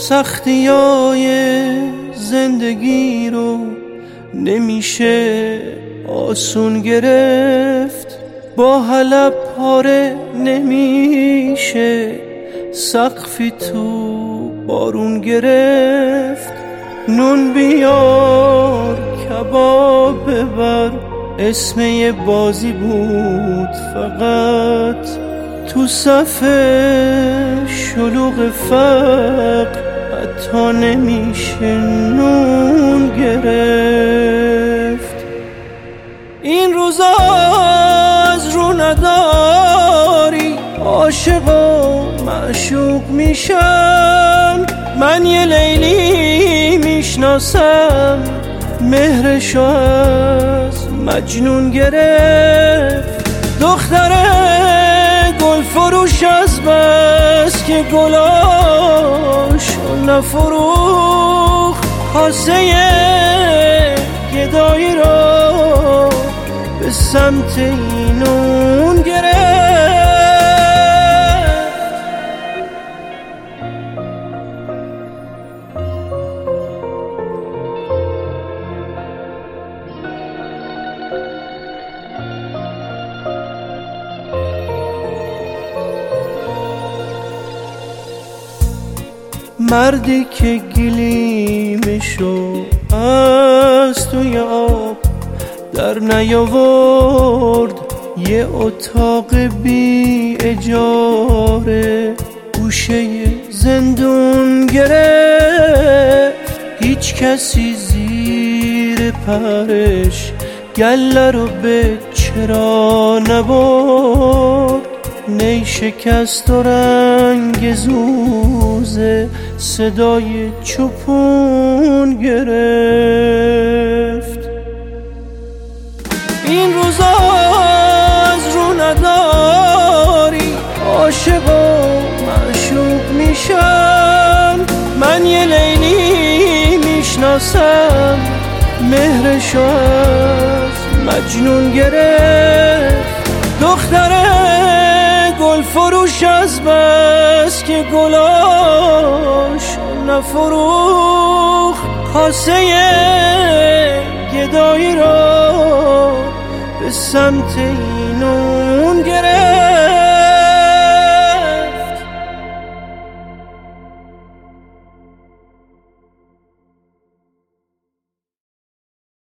سختیای زندگی رو نمیشه آسون گرفت، با حلب پاره نمیشه سقفی تو بارون گرفت. نون بیار کباب ببر، اسم یه بازی بود فقط تو صف شلوغ فقر حتی نمیشه نون گرفت. این روزا از رو نداری عاشق و معشوق میشن، من یه لیلی میشناسم مهرشو از مجنون گرفت. دختره گل فروش از بس که گلاشو نفروخت، کاسه گدایی رو به سمت اینون گرفت. مردی که گلیمشو از توی آب در نیاورد، یه اتاق بی اجاره گوشه زندون گرفت. هیچ کسی زیر پرش گله رو به چرا نبرد، نی شکست و رنگ زوزه صدای چوپون گرفت. این روزا از رو نداری عاشق و معشوق میشن، من یه لیلی میشناسم مهرشو از مجنون گرفت. دختره گل فروش از بس که گلاش نفروخت، کاسه گدایی رو به سمت اینو